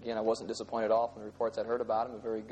again, I wasn't disappointed at all from the reports I'd heard about him. A very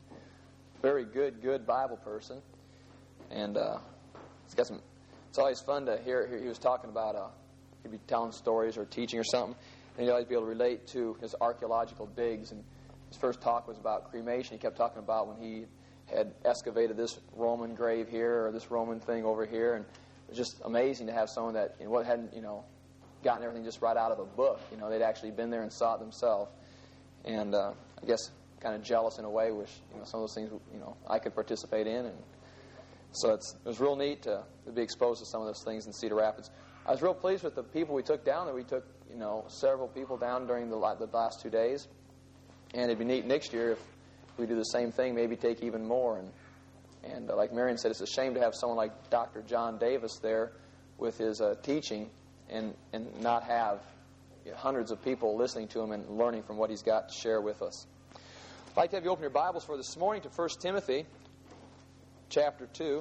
good Bible person. And he's got some. It's always fun to hear. He was talking about. He'd be telling stories or teaching or something, and he'd always be able to relate to his archaeological digs. And his first talk was about cremation. He kept talking about when he had excavated this Roman grave here or this Roman thing over here, and it was just amazing to have someone that hadn't gotten everything just right out of a book. They'd actually been there and saw it themselves. And I guess kind of jealous in a way, wish some of those things I could participate in. And so it was real neat to be exposed to some of those things in Cedar Rapids. I was real pleased with the people we took down there. We took several people down during the last 2 days, and it'd be neat next year if we do the same thing, maybe take even more. And like Marion said, it's a shame to have someone like Dr. John Davis there with his teaching and not have hundreds of people listening to him and learning from what he's got to share with us. I'd like to have you open your Bibles for this morning to 1 Timothy chapter 2.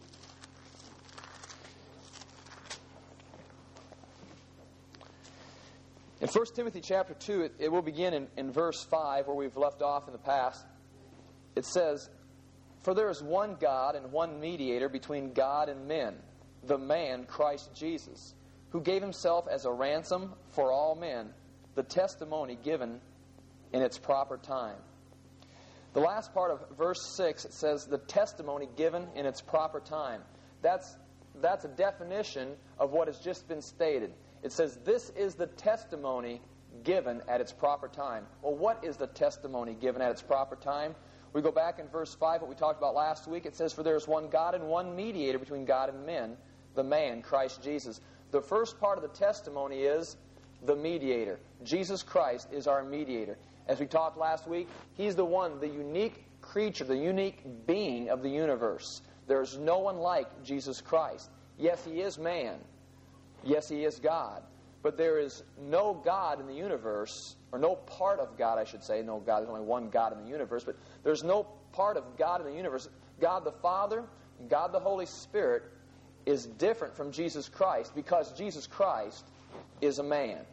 In 1 Timothy chapter 2, it will begin in verse 5, where we've left off in the past. It says, "For there is one God and one mediator between God and men, the man Christ Jesus, who gave himself as a ransom for all men, the testimony given in its proper time." The last part of verse 6, it says, "the testimony given in its proper time." That's a definition of what has just been stated. It says, this is the testimony given at its proper time. Well, what is the testimony given at its proper time? We go back in verse 5, what we talked about last week. It says, "For there is one God and one mediator between God and men, the man, Christ Jesus." The first part of the testimony is the mediator. Jesus Christ is our mediator. As we talked last week, He's the one, the unique creature, the unique being of the universe. There's no one like Jesus Christ. Yes, He is man. Yes, He is God. But there is no God in the universe, or no part of God, I should say. No God, there's only one God in the universe, but there's no part of God in the universe. God the Father, God the Holy Spirit is different from Jesus Christ because Jesus Christ is a man.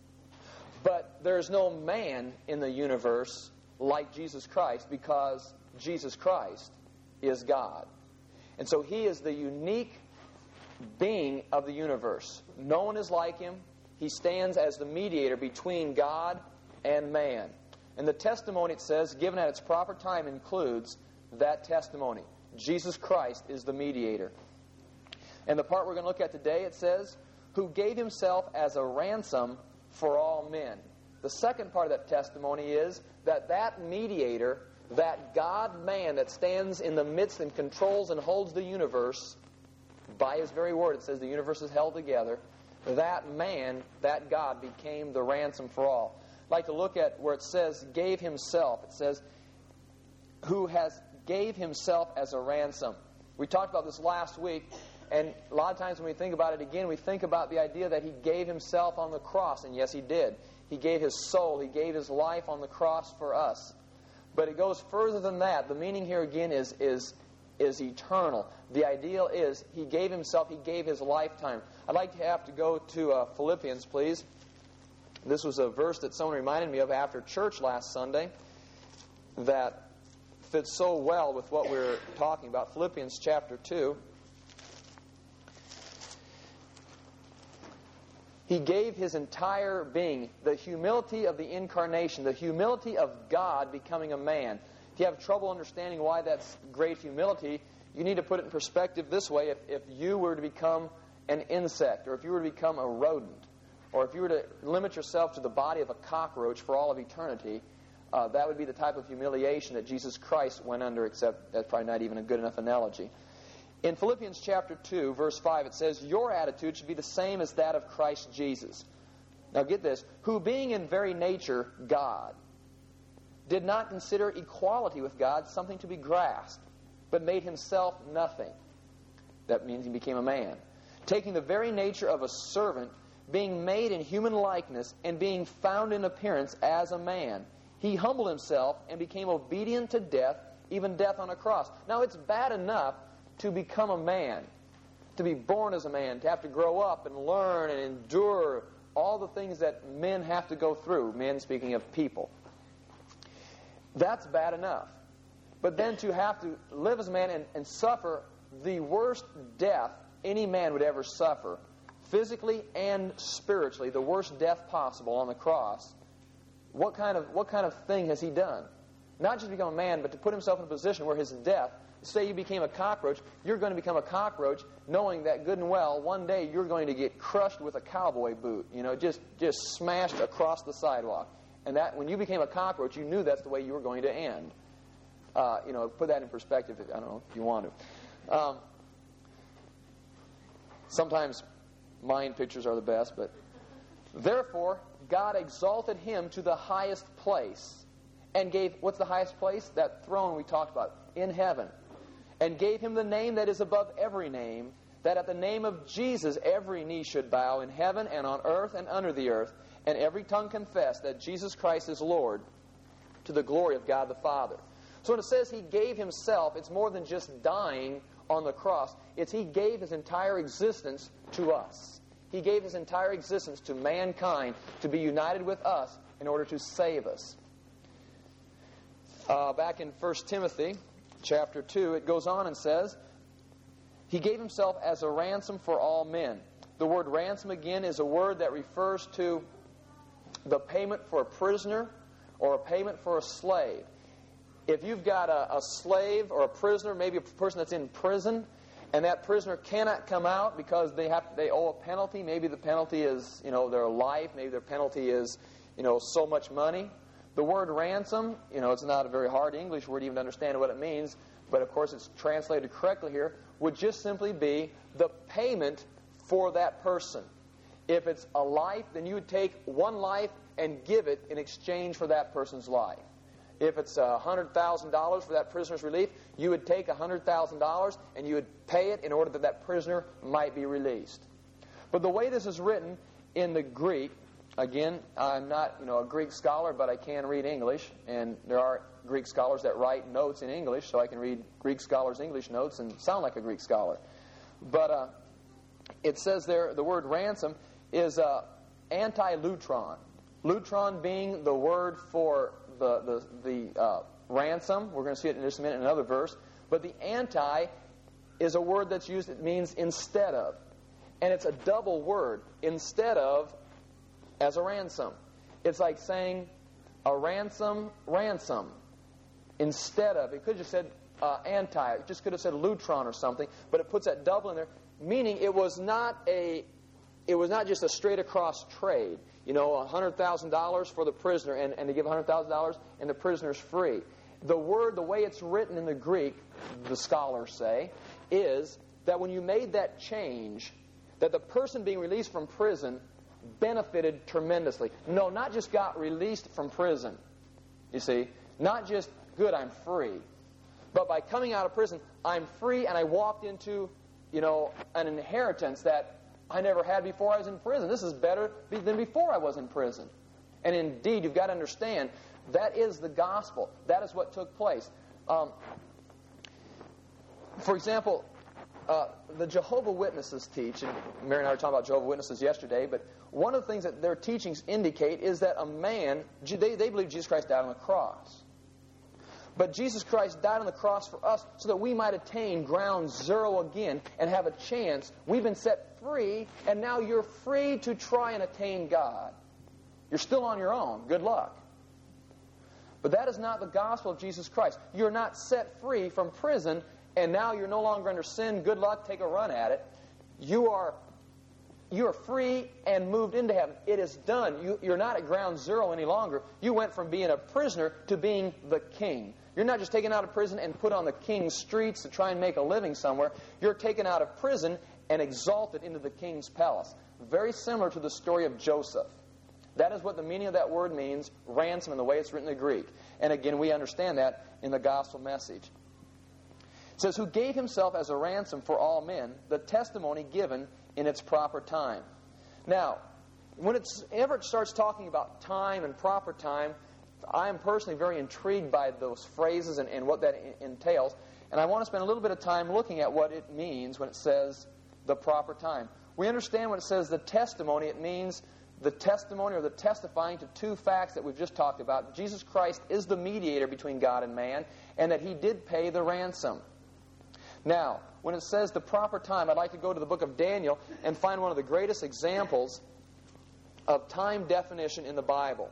But there's no man in the universe like Jesus Christ because Jesus Christ is God. And so He is the unique being of the universe. No one is like Him. He stands as the mediator between God and man. And the testimony, it says, given at its proper time includes that testimony. Jesus Christ is the mediator. And the part we're going to look at today, it says, "who gave Himself as a ransom for all men." The second part of that testimony is that mediator, that God-man that stands in the midst and controls and holds the universe, by His very word, it says the universe is held together. That man, that God, became the ransom for all. I'd like to look at where it says, gave Himself. It says, who has gave Himself as a ransom. We talked about this last week, and a lot of times when we think about it again, we think about the idea that He gave Himself on the cross, and yes, He did. He gave His soul, He gave His life on the cross for us. But it goes further than that. The meaning here again is eternal. The ideal is He gave Himself, He gave His lifetime. I'd like to have to go to Philippians, please. This was a verse that someone reminded me of after church last Sunday that fits so well with what we're talking about. Philippians chapter 2. He gave His entire being, the humility of the incarnation, the humility of God becoming a man. If you have trouble understanding why that's great humility, you need to put it in perspective this way. If you were to become an insect, or if you were to become a rodent, or if you were to limit yourself to the body of a cockroach for all of eternity, that would be the type of humiliation that Jesus Christ went under, except that's probably not even a good enough analogy. In Philippians chapter 2, verse 5, it says, "Your attitude should be the same as that of Christ Jesus." Now get this, "who being in very nature God, did not consider equality with God something to be grasped, but made Himself nothing." That means He became a man. "Taking the very nature of a servant, being made in human likeness, and being found in appearance as a man, He humbled Himself and became obedient to death, even death on a cross." Now it's bad enough to become a man, to be born as a man, to have to grow up and learn and endure all the things that men have to go through, men speaking of people. That's bad enough. But then to have to live as a man and suffer the worst death any man would ever suffer, physically and spiritually, the worst death possible on the cross, what kind of thing has he done? Not just become a man, but to put himself in a position where his death, say you became a cockroach, you're going to become a cockroach knowing that good and well one day you're going to get crushed with a cowboy boot, just smashed across the sidewalk. And that when you became a cockroach, you knew that's the way you were going to end. Put that in perspective, I don't know if you want to. Sometimes mind pictures are the best, but therefore God exalted him to the highest place and gave, what's the highest place? That throne we talked about, in heaven. And gave him the name that is above every name, that at the name of Jesus every knee should bow in heaven and on earth and under the earth, and every tongue confess that Jesus Christ is Lord, to the glory of God the Father. So when it says he gave himself, it's more than just dying on the cross. It's he gave his entire existence to us. He gave his entire existence to mankind to be united with us in order to save us. Back in 1 Timothy chapter 2, it goes on and says, he gave himself as a ransom for all men. The word ransom, again, is a word that refers to the payment for a prisoner or a payment for a slave. If you've got a slave or a prisoner, maybe a person that's in prison, and that prisoner cannot come out because they owe a penalty. Maybe the penalty is their life. Maybe their penalty is so much money. The word ransom, it's not a very hard English word even to understand what it means, but of course it's translated correctly here, would just simply be the payment for that person. If it's a life, then you would take one life and give it in exchange for that person's life. If it's $100,000 for that prisoner's relief, you would take $100,000 and you would pay it in order that that prisoner might be released. But the way this is written in the Greek, again, I'm not a Greek scholar, but I can read English, and there are Greek scholars that write notes in English, so I can read Greek scholars' English notes and sound like a Greek scholar. But it says there, the word ransom is anti-lutron. Lutron being the word for the ransom. We're going to see it in just a minute in another verse. But the anti is a word that's used, it means instead of. And it's a double word, instead of, as a ransom. It's like saying a ransom, instead of. It could have just said anti. It just could have said lutron or something, but it puts that double in there, meaning it was not just a straight across trade. $100,000 for the prisoner, and to give $100,000 and the prisoner's free. The way it's written in the Greek, the scholars say, is that when you made that change, that the person being released from prison benefited tremendously. No, not just got released from prison, you see. Not just, good, I'm free. But by coming out of prison, I'm free, and I walked into, an inheritance that I never had before I was in prison. This is better than before I was in prison. And indeed, you've got to understand, that is the gospel. That is what took place. For example, the Jehovah's Witnesses teach, and Mary and I were talking about Jehovah's Witnesses yesterday, but one of the things that their teachings indicate is that a man, they believe Jesus Christ died on the cross. But Jesus Christ died on the cross for us so that we might attain ground zero again and have a chance. We've been set free, and now you're free to try and attain God. You're still on your own. Good luck. But that is not the gospel of Jesus Christ. You're not set free from prison, and now you're no longer under sin. Good luck. Take a run at it. You are free and moved into heaven. It is done. You're not at ground zero any longer. You went from being a prisoner to being the king. You're not just taken out of prison and put on the king's streets to try and make a living somewhere. You're taken out of prison and exalted into the king's palace. Very similar to the story of Joseph. That is what the meaning of that word means, ransom, in the way it's written in the Greek. And again, we understand that in the gospel message. It says, who gave himself as a ransom for all men, the testimony given in its proper time. Now, whenever it starts talking about time and proper time, I am personally very intrigued by those phrases and what that entails. And I want to spend a little bit of time looking at what it means when it says the proper time. We understand when it says the testimony, it means the testimony or the testifying to two facts that we've just talked about. Jesus Christ is the mediator between God and man, and that He did pay the ransom. Now, when it says the proper time, I'd like to go to the book of Daniel and find one of the greatest examples of time definition in the Bible.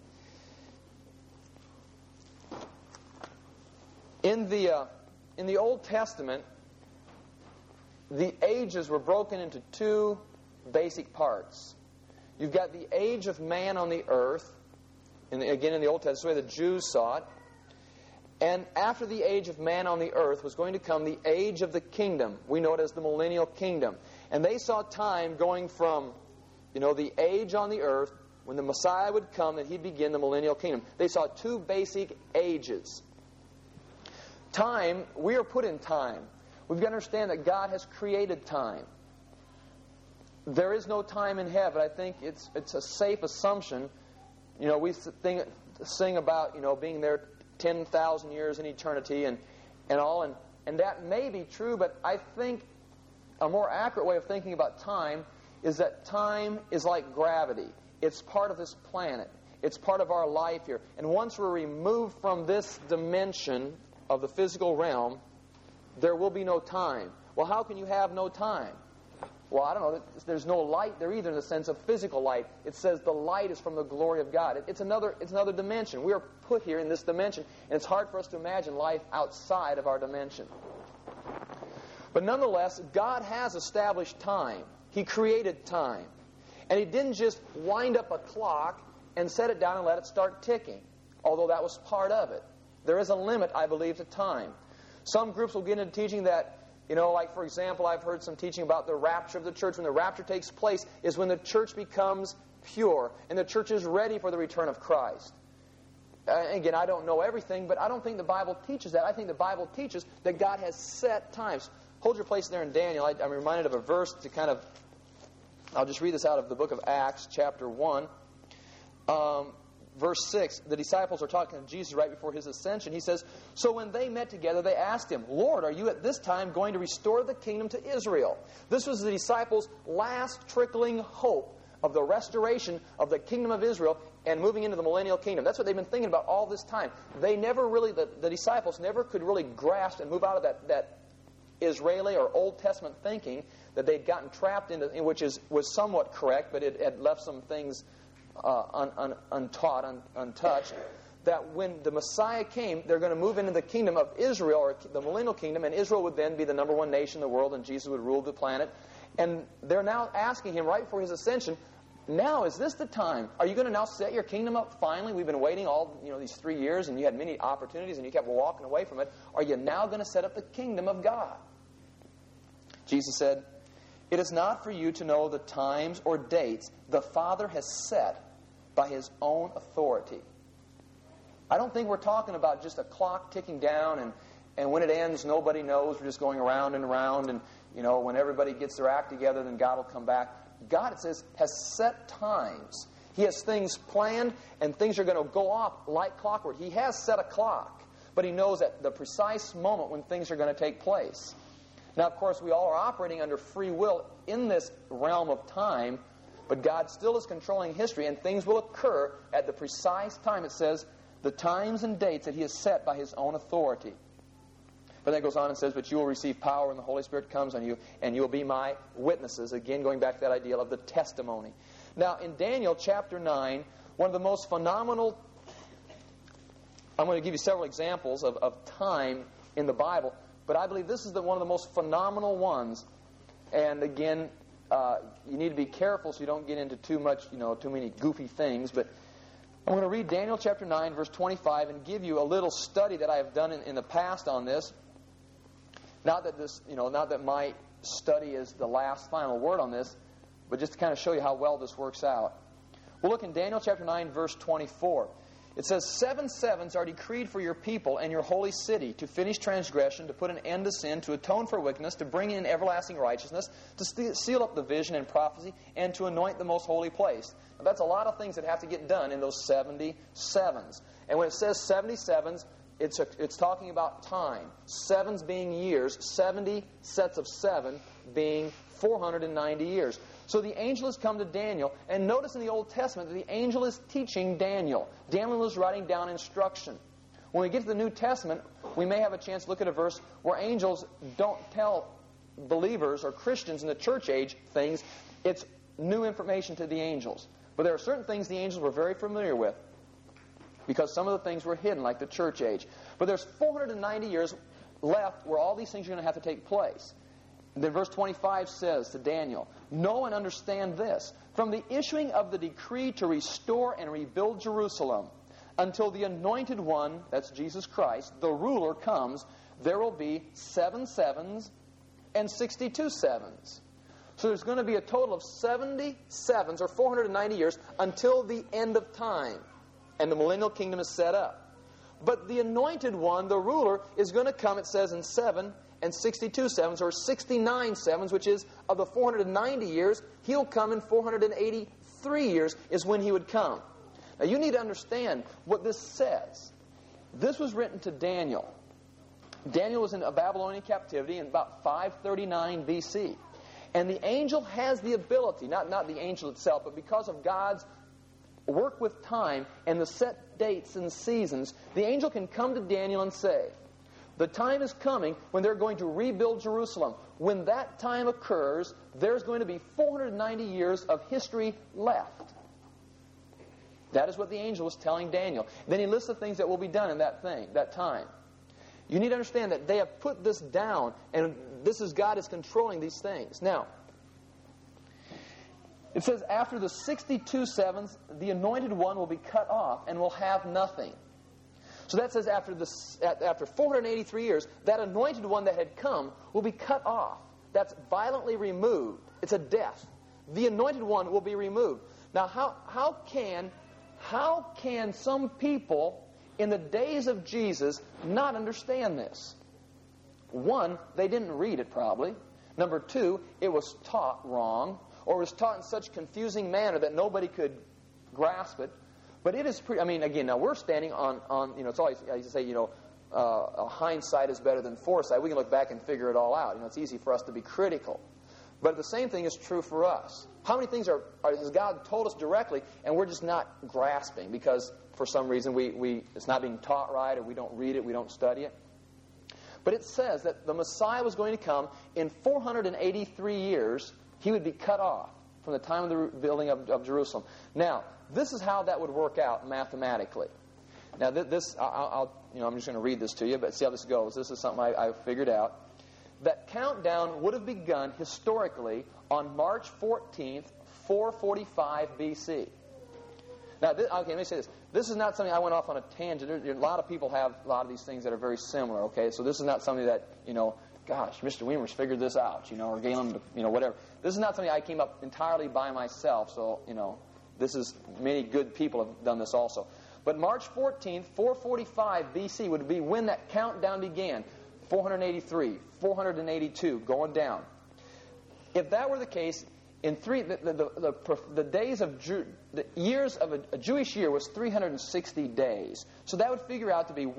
In the Old Testament, the ages were broken into two basic parts. You've got the age of man on the earth, again in the Old Testament, the way the Jews saw it. And after the age of man on the earth was going to come the age of the kingdom. We know it as the millennial kingdom. And they saw time going from, the age on the earth, when the Messiah would come, that He'd begin the millennial kingdom. They saw two basic ages. Time, we are put in time. We've got to understand that God has created time. There is no time in heaven. I think it's a safe assumption. We sing about, being there 10,000 years in eternity and all, and that may be true, but I think a more accurate way of thinking about time is that time is like gravity. It's part of this planet. It's part of our life here. And once we're removed from this dimension of the physical realm, there will be no time. Well, how can you have no time? Well, I don't know. There's no light there either in the sense of physical light. It says the light is from the glory of God. It's another dimension. We are put here in this dimension, and it's hard for us to imagine life outside of our dimension. But nonetheless, God has established time. He created time. And He didn't just wind up a clock and set it down and let it start ticking, although that was part of it. There is a limit, I believe, to time. Some groups will get into teaching that, like, for example, I've heard some teaching about the rapture of the church. When the rapture takes place is when the church becomes pure and the church is ready for the return of Christ. Again, I don't know everything, but I don't think the Bible teaches that. I think the Bible teaches that God has set times. Hold your place there in Daniel. I'm reminded of a verse to kind of, I'll just read this out of the book of Acts, chapter 1. Verse 6, the disciples are talking to Jesus right before His ascension. He says, "So when they met together, they asked Him, 'Lord, are you at this time going to restore the kingdom to Israel?'" This was the disciples' last trickling hope of the restoration of the kingdom of Israel and moving into the millennial kingdom. That's what they've been thinking about all this time. They never really, the disciples never could really grasp and move out of that Israeli or Old Testament thinking that they'd gotten trapped into, which was somewhat correct, but it had left some things untaught, untouched, that when the Messiah came, they're going to move into the kingdom of Israel, or the millennial kingdom, and Israel would then be the number one nation in the world, and Jesus would rule the planet. And they're now asking Him right before His ascension, now is this the time? Are you going to now set your kingdom up finally? We've been waiting all these 3 years, and you had many opportunities, and you kept walking away from it. Are you now going to set up the kingdom of God? Jesus said, "It is not for you to know the times or dates the Father has set by His own authority." I don't think we're talking about just a clock ticking down and when it ends, nobody knows. We're just going around and around, and when everybody gets their act together, then God will come back. God, it says, has set times. He has things planned, and things are going to go off like clockwork. He has set a clock, but He knows at the precise moment when things are going to take place. Now, of course, we all are operating under free will in this realm of time, but God still is controlling history, and things will occur at the precise time. It says, the times and dates that He has set by His own authority. But then it goes on and says, "But you will receive power when the Holy Spirit comes on you, and you will be my witnesses." Again, going back to that idea of the testimony. Now, in Daniel chapter 9, one of the most phenomenal, I'm going to give you several examples of time in the Bible, but I believe this is one of the most phenomenal ones. And again, you need to be careful so you don't get into too many goofy things. But I'm going to read Daniel chapter 9, verse 25, and give you a little study that I have done in the past on this. Not that my study is the last final word on this, but just to kind of show you how well this works out. We'll look in Daniel chapter 9, verse 24. It says, 7 sevens are decreed for your people and your holy city, to finish transgression, to put an end to sin, to atone for wickedness, to bring in everlasting righteousness, to seal up the vision and prophecy, and to anoint the most holy place. Now, that's a lot of things that have to get done in those 70 sevens. And when it says 70 sevens, it's talking about time. Sevens being years, 70 sets of 7 being 490 years. So the angel has come to Daniel, and notice in the Old Testament that the angel is teaching Daniel. Daniel is writing down instruction. When we get to the New Testament, we may have a chance to look at a verse where angels don't tell believers or Christians in the church age things. It's new information to the angels. But there are certain things the angels were very familiar with, because some of the things were hidden, like the church age. But there's 490 years left where all these things are going to have to take place. And then verse 25 says to Daniel, "Know and understand this. From the issuing of the decree to restore and rebuild Jerusalem, until the anointed one," that's Jesus Christ, "the ruler comes, there will be 7 sevens and 62 sevens." So there's going to be a total of 70 sevens, or 490 years, until the end of time. And the millennial kingdom is set up. But the anointed one, the ruler, is going to come, it says, in 7 and 62 sevens, or 69 sevens, which is, of the 490 years, he'll come in 483 years is when he would come. Now you need to understand what this says. This was written to Daniel. Daniel was in a Babylonian captivity in about 539 BC. And the angel has the ability, not the angel itself, but because of God's work with time and the set dates and seasons, the angel can come to Daniel and say, the time is coming when they're going to rebuild Jerusalem. When that time occurs, there's going to be 490 years of history left. That is what the angel was telling Daniel. Then he lists the things that will be done in that time. You need to understand that they have put this down, and this is God is controlling these things. Now, it says, after the 62 sevens, the anointed one will be cut off and will have nothing. So that says after 483 years, that anointed one that had come will be cut off. That's violently removed. It's a death. The anointed one will be removed. Now, how can some people in the days of Jesus not understand this? One, they didn't read it probably. Number two, it was taught wrong, or was taught in such confusing manner that nobody could grasp it. But it is pretty, again, now we're standing on it's always, I used to say, hindsight is better than foresight. We can look back and figure it all out. It's easy for us to be critical. But the same thing is true for us. How many things has God told us directly, and we're just not grasping because for some reason it's not being taught right, or we don't read it, we don't study it? But it says that the Messiah was going to come in 483 years. He would be cut off from the time of the building of Jerusalem. Now, this is how that would work out mathematically. Now, I'm just going to read this to you, but see how this goes. This is something I figured out. That countdown would have begun historically on March 14th, 445 BC. Now, let me say this. This is not something I went off on a tangent. A lot of people have a lot of these things that are very similar, okay? So this is not something that, gosh, Mr. Weimer's figured this out, or Galen, whatever. This is not something I came up entirely by myself, so, this is, many good people have done this also. But March 14th, 445 BC would be when that countdown began. 483, 482, going down. If that were the case, in the days of the years of a Jewish year was 360 days. So that would figure out to be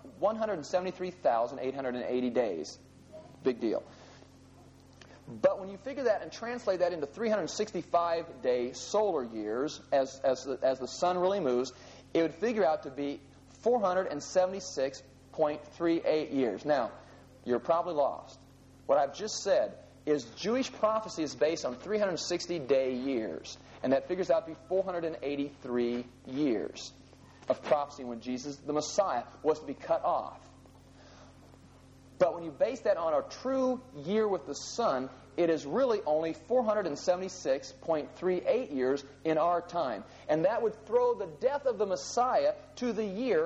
173,880 days. Big deal. But when you figure that and translate that into 365-day solar years, as the sun really moves, it would figure out to be 476.38 years. Now, you're probably lost. What I've just said is Jewish prophecy is based on 360-day years. And that figures out to be 483 years of prophecy when Jesus, the Messiah, was to be cut off. But when you base that on a true year with the sun, it is really only 476.38 years in our time. And that would throw the death of the Messiah to the year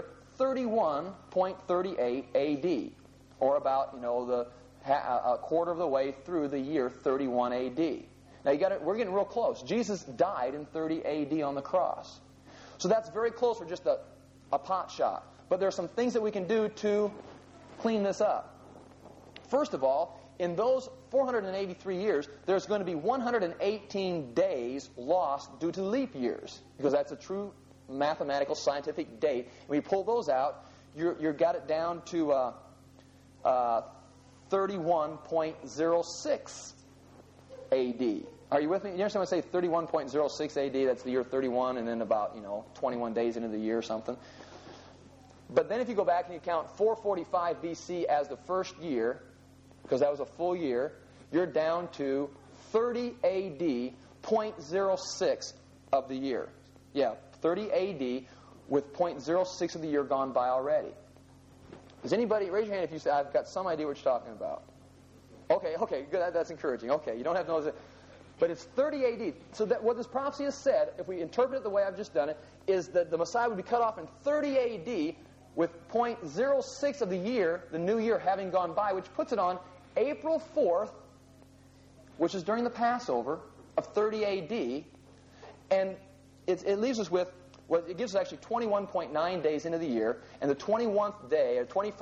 31.38 AD. Or about, a quarter of the way through the year 31 AD. Now, we're getting real close. Jesus died in 30 AD on the cross. So that's very close for just a pot shot. But there are some things that we can do to clean this up. First of all, in those 483 years, there's going to be 118 days lost due to leap years, because that's a true mathematical, scientific date. When you pull those out, you've got it down to 31.06 AD. Are you with me? You understand when I say 31.06 AD, that's the year 31, and then about, 21 days into the year or something. But then if you go back and you count 445 BC as the first year, because that was a full year, you're down to 30 AD, 0.06 of the year. Yeah, 30 AD with 0.06 of the year gone by already. Does anybody, raise your hand if you say, I've got some idea what you're talking about. Okay, good, that's encouraging. Okay, you don't have to know that. But it's 30 AD. So that what this prophecy has said, if we interpret it the way I've just done it, is that the Messiah would be cut off in 30 AD with 0.06 of the year, the new year, having gone by, which puts it on April 4th, which is during the Passover of 30 AD. And it leaves us with, well, it gives us actually 21.9 days into the year, and the 21st day, or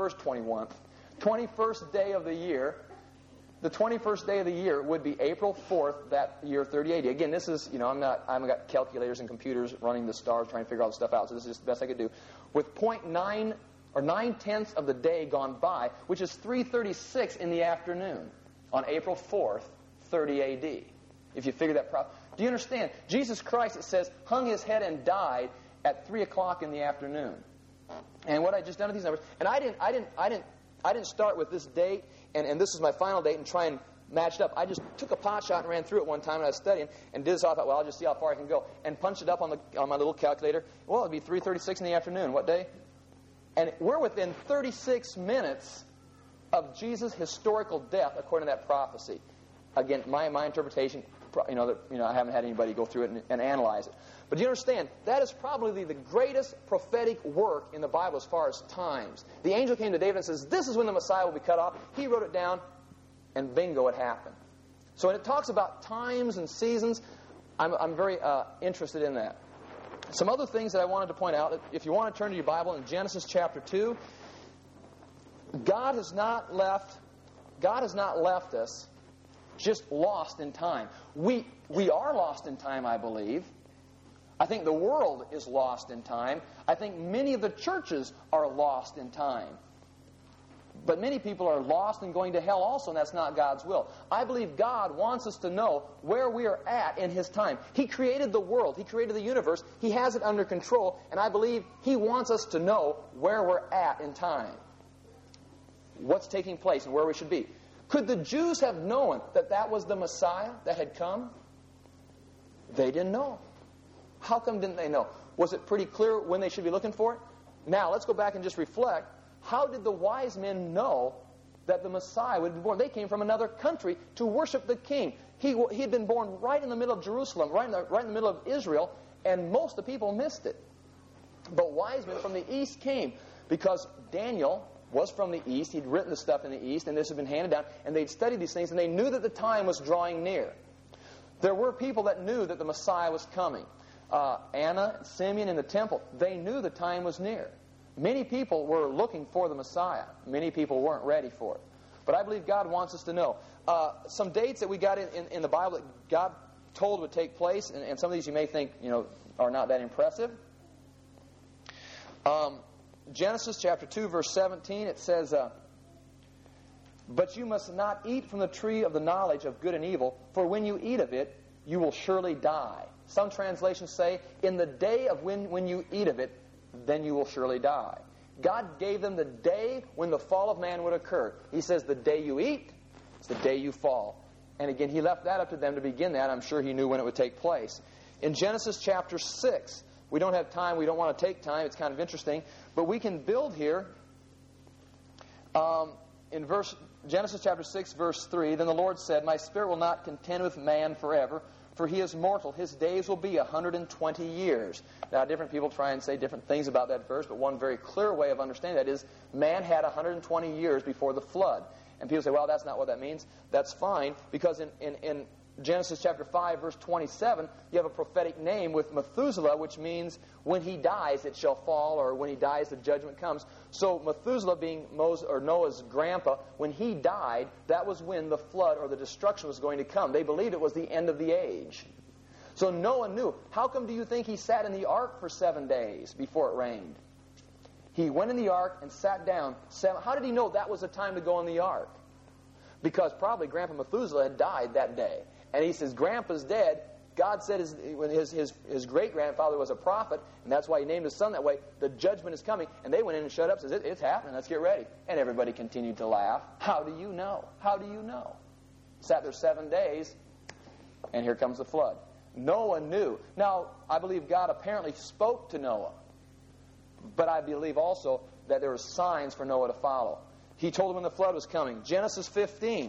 21st day of the year, the 21st day of the year would be April 4th, that year 30 AD. Again, this is, I haven't got calculators and computers running the stars trying to figure all this stuff out, so this is just the best I could do. With 0.9 or 9/10 of the day gone by, which is 3:36 in the afternoon on April 4th, 30 AD. If you figure that properly. Do you understand? Jesus Christ, it says, hung his head and died at 3 o'clock in the afternoon. And what I just done with these numbers, and I didn't start with this date, and this is my final date, and try and match it up. I just took a pot shot and ran through it one time, and I was studying, and did this. I thought, well, I'll just see how far I can go, and punched it up on my little calculator. Well, it'd be 3:36 in the afternoon. What day? And we're within 36 minutes of Jesus' historical death, according to that prophecy. Again, my interpretation. I haven't had anybody go through it and analyze it. But do you understand? That is probably the greatest prophetic work in the Bible as far as times. The angel came to David and says, this is when the Messiah will be cut off. He wrote it down, and bingo, it happened. So when it talks about times and seasons, I'm very interested in that. Some other things that I wanted to point out, if you want to turn to your Bible in Genesis chapter 2, God has not left us just lost in time. We are lost in time, I believe. I think the world is lost in time. I think many of the churches are lost in time. But many people are lost and going to hell also, and that's not God's will. I believe God wants us to know where we are at in His time. He created the world. He created the universe. He has it under control, and I believe He wants us to know where we're at in time. What's taking place and where we should be. Could the Jews have known that that was the Messiah that had come? They didn't know. How come didn't they know? Was it pretty clear when they should be looking for it? Now, let's go back and just reflect. How did the wise men know that the Messiah would be born? They came from another country to worship the king. He had been born right in the middle of Jerusalem, right in the middle of Israel, and most of the people missed it. But wise men from the east came because Daniel was from the east. He'd written the stuff in the east, and this had been handed down, and they'd studied these things, and they knew that the time was drawing near. There were people that knew that the Messiah was coming. Anna, Simeon in the temple, they knew the time was near. Many people were looking for the Messiah. Many people weren't ready for it. But I believe God wants us to know. Some dates that we got in the Bible that God told would take place, and some of these you may think are not that impressive. Genesis chapter 2, verse 17, it says, but you must not eat from the tree of the knowledge of good and evil, for when you eat of it, you will surely die. Some translations say, in the day of when you eat of it, then you will surely die. God gave them the day when the fall of man would occur. He says, the day you eat, it's the day you fall. And again, He left that up to them to begin that. I'm sure He knew when it would take place. In Genesis chapter 6, we don't have time. We don't want to take time. It's kind of interesting. But we can build here in Genesis chapter 6, verse 3. Then the Lord said, my spirit will not contend with man forever, for he is mortal. His days will be 120 years. Now, different people try and say different things about that verse, but one very clear way of understanding that is man had 120 years before the flood. And people say, well, that's not what that means. That's fine, because in Genesis chapter 5, verse 27, you have a prophetic name with Methuselah, which means when he dies it shall fall, or when he dies the judgment comes. So Methuselah, being Noah's grandpa, when he died, that was when the flood or the destruction was going to come. They believed it was the end of the age. So Noah knew. How come do you think he sat in the ark for 7 days before it rained? He went in the ark and sat down. How did he know that was the time to go in the ark? Because probably Grandpa Methuselah had died that day. And he says, Grandpa's dead. God said his great-grandfather was a prophet, and that's why he named his son that way. The judgment is coming. And they went in and shut up and said, it's happening. Let's get ready. And everybody continued to laugh. How do you know? How do you know? Sat there 7 days, and here comes the flood. Noah knew. Now, I believe God apparently spoke to Noah. But I believe also that there were signs for Noah to follow. He told him when the flood was coming. Genesis 15.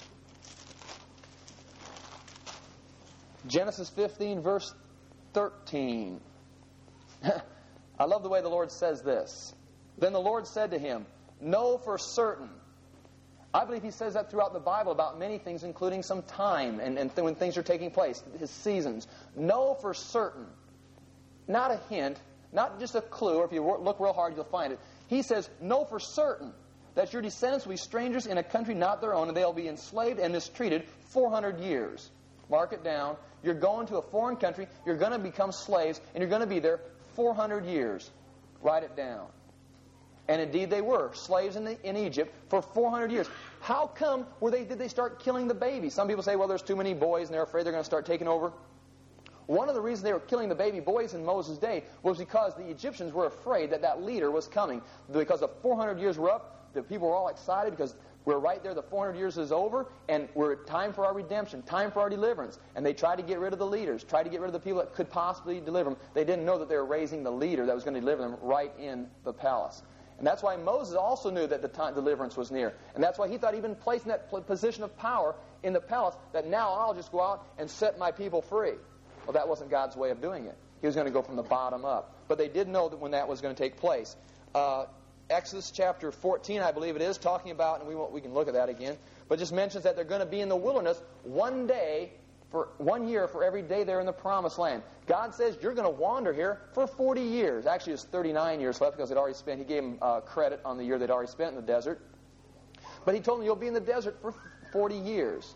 Genesis 15, verse 13. I love the way the Lord says this. Then the Lord said to him, know for certain. I believe he says that throughout the Bible about many things, including some time and when things are taking place, his seasons. Know for certain. Not a hint, not just a clue, or if you look real hard, you'll find it. He says, know for certain that your descendants will be strangers in a country not their own, and they'll be enslaved and mistreated 400 years. Mark it down. You're going to a foreign country, you're going to become slaves, and you're going to be there 400 years. Write it down. And indeed they were slaves in Egypt for 400 years. How come did they start killing the babies? Some people say, well, there's too many boys and they're afraid they're going to start taking over. One of the reasons they were killing the baby boys in Moses' day was because the Egyptians were afraid that leader was coming. Because the 400 years were up, the people were all excited because we're right there, the 400 years is over, and we're time for our redemption, time for our deliverance. And they tried to get rid of the leaders, tried to get rid of the people that could possibly deliver them. They didn't know that they were raising the leader that was going to deliver them right in the palace. And that's why Moses also knew that the time deliverance was near. And that's why he thought even placed in that position of power in the palace, that now I'll just go out and set my people free. Well, that wasn't God's way of doing it. He was going to go from the bottom up. But they did know that when that was going to take place. Exodus chapter 14, I believe it is, talking about, and we can look at that again, but just mentions that they're going to be in the wilderness 1 day for 1 year for every day they're in the promised land. God says you're going to wander here for 40 years. Actually, it's 39 years left because he gave them credit on the year they'd already spent in the desert. But he told them you'll be in the desert for 40 years.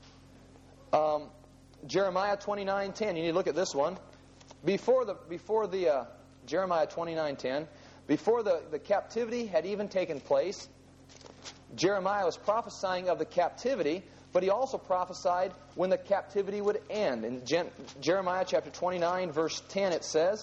Jeremiah 29:10. You need to look at this one. Before the Jeremiah 29:10, before the captivity had even taken place, Jeremiah was prophesying of the captivity, but he also prophesied when the captivity would end. In Jeremiah chapter 29, verse 10, it says,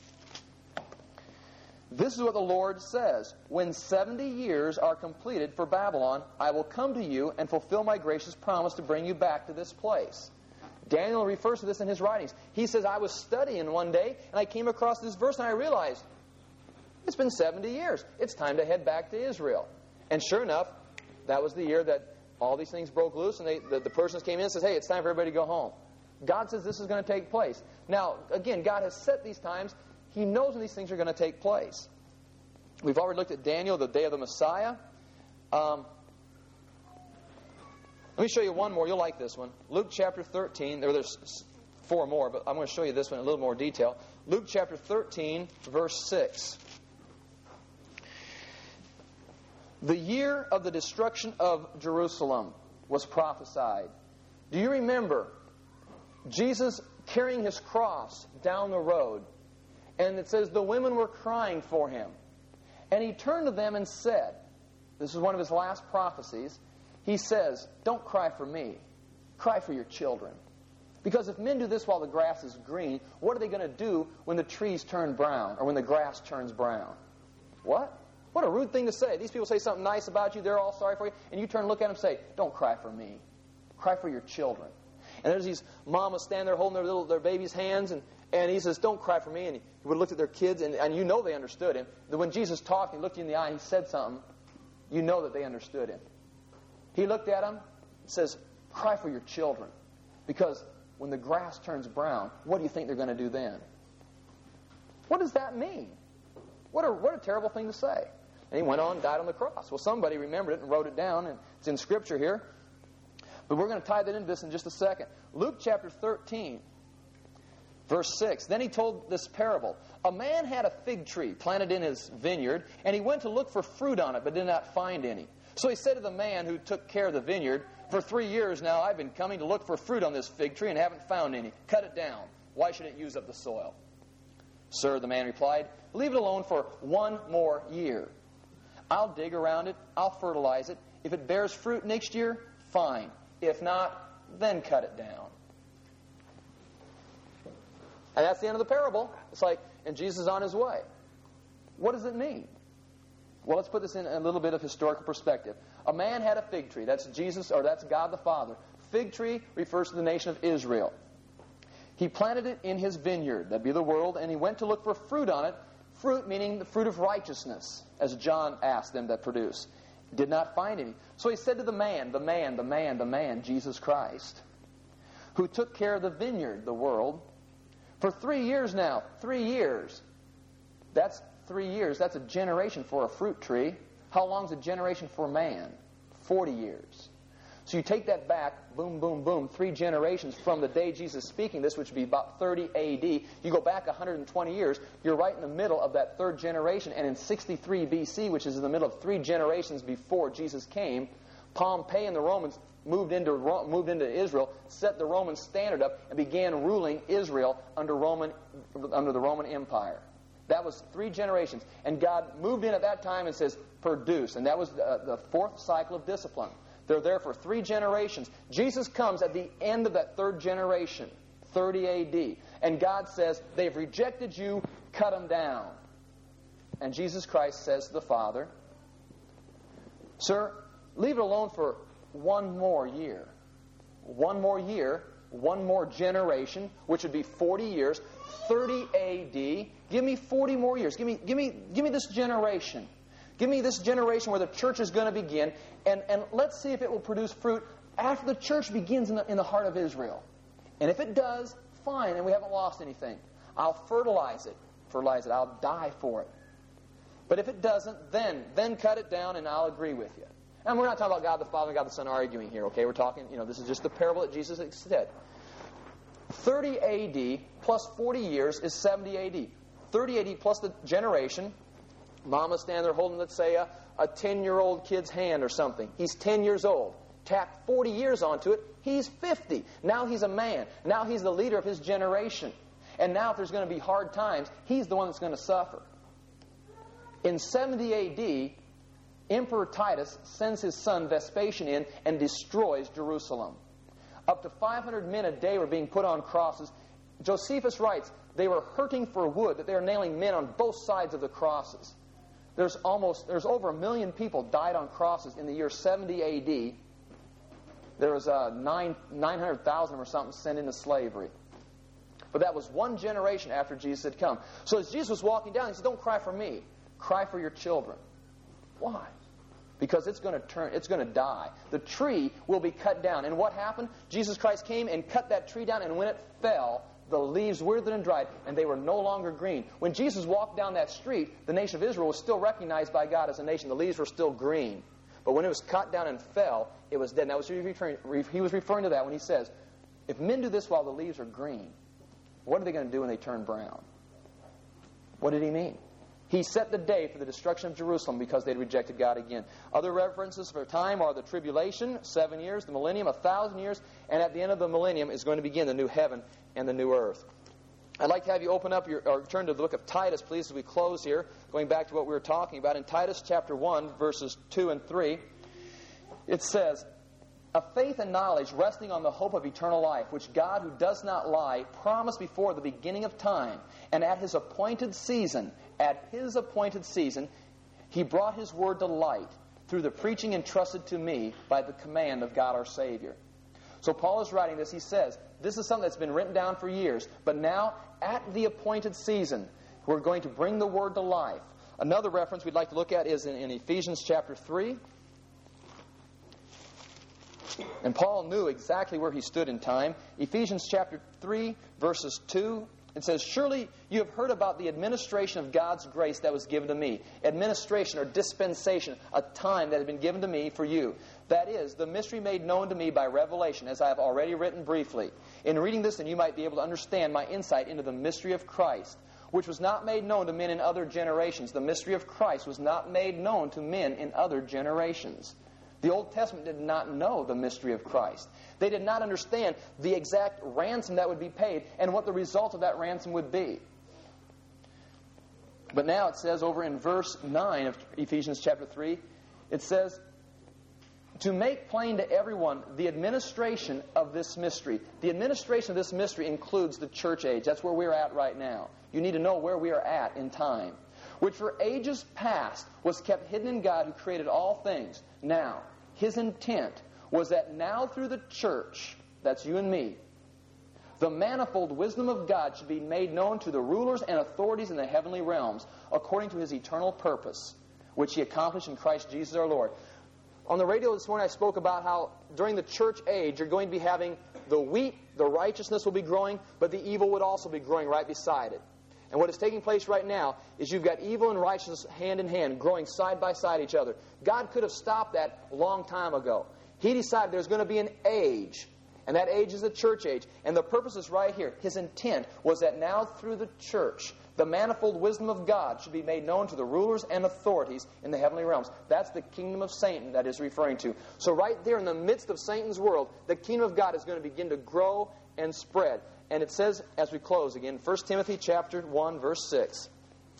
this is what the Lord says, when 70 years are completed for Babylon, I will come to you and fulfill my gracious promise to bring you back to this place. Daniel refers to this in his writings. He says, I was studying one day, and I came across this verse, and I realized, it's been 70 years. It's time to head back to Israel. And sure enough, that was the year that all these things broke loose, and the persons came in and says, hey, it's time for everybody to go home. God says this is going to take place. Now, again, God has set these times. He knows when these things are going to take place. We've already looked at Daniel, the day of the Messiah. Let me show you one more. You'll like this one. Luke chapter 13. There's 4 more, but I'm going to show you this one in a little more detail. Luke chapter 13, verse 6. The year of the destruction of Jerusalem was prophesied. Do you remember Jesus carrying his cross down the road? And it says the women were crying for him. And he turned to them and said, this is one of his last prophecies, he says, don't cry for me. Cry for your children. Because if men do this while the grass is green, what are they going to do when the trees turn brown or when the grass turns brown? What? What a rude thing to say. These people say something nice about you, they're all sorry for you, and you turn and look at them and say, don't cry for me. Cry for your children. And there's these mamas standing there holding their babies' hands, and he says, don't cry for me. And he would look at their kids, and you know they understood him. That when Jesus talked, he looked you in the eye, and he said something, you know that they understood him. He looked at them and says, cry for your children. Because when the grass turns brown, what do you think they're going to do then? What does that mean? What a terrible thing to say. And he went on and died on the cross. Well, somebody remembered it and wrote it down, and it's in Scripture here. But we're going to tie that into this in just a second. Luke chapter 13, verse 6. Then he told this parable. A man had a fig tree planted in his vineyard, and he went to look for fruit on it, but did not find any. So he said to the man who took care of the vineyard, for 3 years now I've been coming to look for fruit on this fig tree and haven't found any. Cut it down. Why should it use up the soil? Sir, the man replied, leave it alone for 1 more year. I'll dig around it. I'll fertilize it. If it bears fruit next year, fine. If not, then cut it down. And that's the end of the parable. It's like, and Jesus is on his way. What does it mean? Well, let's put this in a little bit of historical perspective. A man had a fig tree. That's Jesus, or that's God the Father. Fig tree refers to the nation of Israel. He planted it in his vineyard, that'd be the world, and he went to look for fruit on it. Fruit meaning the fruit of righteousness, as John asked them to produce. Did not find any. So he said to the man, Jesus Christ, who took care of the vineyard, the world, for 3 years now. 3 years. That's 3 years. That's a generation for a fruit tree. How long is a generation for man? 40 years. So you take that back, boom, boom, boom, 3 generations from the day Jesus is speaking this, which would be about 30 A.D. You go back 120 years, you're right in the middle of that 3rd generation. And in 63 B.C., which is in the middle of 3 generations before Jesus came, Pompey and the Romans moved into Israel, set the Roman standard up, and began ruling Israel under the Roman Empire. That was 3 generations. And God moved in at that time and says, produce. And that was the 4th cycle of discipline. They're there for 3 generations. Jesus comes at the end of that 3rd generation, 30 A.D. And God says, they've rejected you, cut them down. And Jesus Christ says to the Father, sir, leave it alone for 1 more year. 1 more year, 1 more generation, which would be 40 years, 30 A.D. Give me 40 more years. Give me this generation. Give me this generation where the church is going to begin, and let's see if it will produce fruit after the church begins in the heart of Israel. And if it does, fine, and we haven't lost anything. I'll fertilize it. I'll die for it. But if it doesn't, then cut it down, and I'll agree with you. And we're not talking about God the Father and God the Son arguing here, okay? We're talking, this is just the parable that Jesus said. 30 A.D. plus 40 years is 70 A.D. 30 A.D. plus the generation. Mama's standing there holding, let's say, a 10-year-old kid's hand or something. He's 10 years old. Tack 40 years onto it, he's 50. Now he's a man. Now he's the leader of his generation. And now if there's going to be hard times, he's the one that's going to suffer. In 70 A.D., Emperor Titus sends his son Vespasian in and destroys Jerusalem. Up to 500 men a day were being put on crosses. Josephus writes, they were hurting for wood, that they were nailing men on both sides of the crosses. There's over 1 million people died on crosses in the year 70 A.D. There was 900,000 or something sent into slavery. But that was 1 generation after Jesus had come. So as Jesus was walking down, he said, don't cry for me. Cry for your children. Why? Because it's going to die. The tree will be cut down. And what happened? Jesus Christ came and cut that tree down, and when it fell, the leaves withered and dried, and they were no longer green. When Jesus walked down that street, the nation of Israel was still recognized by God as a nation. The leaves were still green. But when it was cut down and fell, it was dead. And that was he was referring to that when he says, if men do this while the leaves are green, what are they going to do when they turn brown? What did he mean? He set the day for the destruction of Jerusalem because they had rejected God again. Other references for time are the tribulation, 7 years, the millennium, 1,000 years, and at the end of the millennium is going to begin the new heaven and the new earth. I'd like to have you open up or turn to the book of Titus, please, as we close here, going back to what we were talking about. In Titus chapter 1, verses 2 and 3, it says, a faith and knowledge resting on the hope of eternal life, which God, who does not lie, promised before the beginning of time, and at His appointed season, He brought His word to light through the preaching entrusted to me by the command of God our Savior. So Paul is writing this. He says, this is something that's been written down for years, but now, at the appointed season, we're going to bring the word to life. Another reference we'd like to look at is in Ephesians chapter 3. And Paul knew exactly where he stood in time. Ephesians chapter 3, verses 2, it says, surely you have heard about the administration of God's grace that was given to me. Administration or dispensation, a time that had been given to me for you. That is, the mystery made known to me by revelation, as I have already written briefly. In reading this, then you might be able to understand my insight into the mystery of Christ, which was not made known to men in other generations. The mystery of Christ was not made known to men in other generations. The Old Testament did not know the mystery of Christ. They did not understand the exact ransom that would be paid and what the result of that ransom would be. But now it says over in verse 9 of Ephesians chapter 3, it says, to make plain to everyone the administration of this mystery. The administration of this mystery includes the church age. That's where we're at right now. You need to know where we are at in time. Which for ages past was kept hidden in God who created all things. Now, His intent was that now through the church, that's you and me, the manifold wisdom of God should be made known to the rulers and authorities in the heavenly realms, according to His eternal purpose, which He accomplished in Christ Jesus our Lord. On the radio this morning I spoke about how during the church age you're going to be having the wheat, the righteousness will be growing, but the evil would also be growing right beside it. And what is taking place right now is you've got evil and righteousness hand in hand, growing side by side each other. God could have stopped that a long time ago. He decided there's going to be an age, and that age is the church age. And the purpose is right here. His intent was that now through the church, the manifold wisdom of God should be made known to the rulers and authorities in the heavenly realms. That's the kingdom of Satan that is referring to. So right there in the midst of Satan's world, the kingdom of God is going to begin to grow and spread. And it says, as we close again, 1 Timothy chapter 1, verse 6.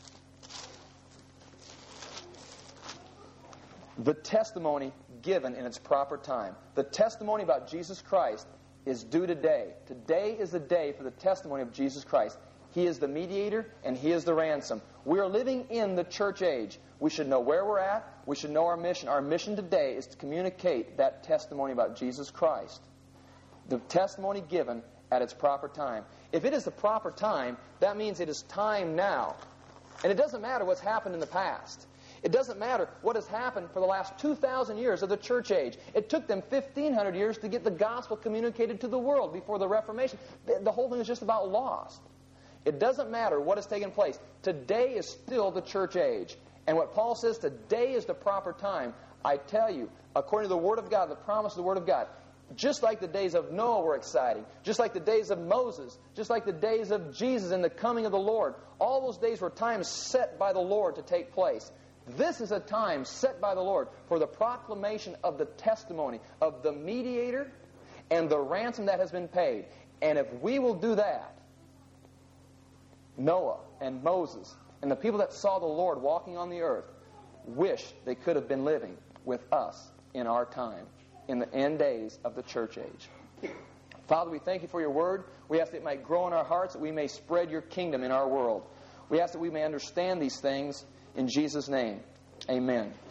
The testimony given in its proper time. The testimony about Jesus Christ is due today. Today is the day for the testimony of Jesus Christ. He is the mediator and He is the ransom. We are living in the church age. We should know where we're at. We should know our mission. Our mission today is to communicate that testimony about Jesus Christ. The testimony given at its proper time. If it is the proper time, that means it is time now. And it doesn't matter what's happened in the past. It doesn't matter what has happened for the last 2,000 years of the church age. It took them 1,500 years to get the gospel communicated to the world before the Reformation. The whole thing is just about lost. It doesn't matter what has taken place. Today is still the church age. And what Paul says, today is the proper time. I tell you, according to the Word of God, the promise of the Word of God, just like the days of Noah were exciting, just like the days of Moses, just like the days of Jesus and the coming of the Lord, all those days were times set by the Lord to take place. This is a time set by the Lord for the proclamation of the testimony of the mediator and the ransom that has been paid. And if we will do that, Noah and Moses and the people that saw the Lord walking on the earth wish they could have been living with us in our time, in the end days of the church age. Father, we thank You for Your word. We ask that it might grow in our hearts, that we may spread Your kingdom in our world. We ask that we may understand these things in Jesus' name. Amen.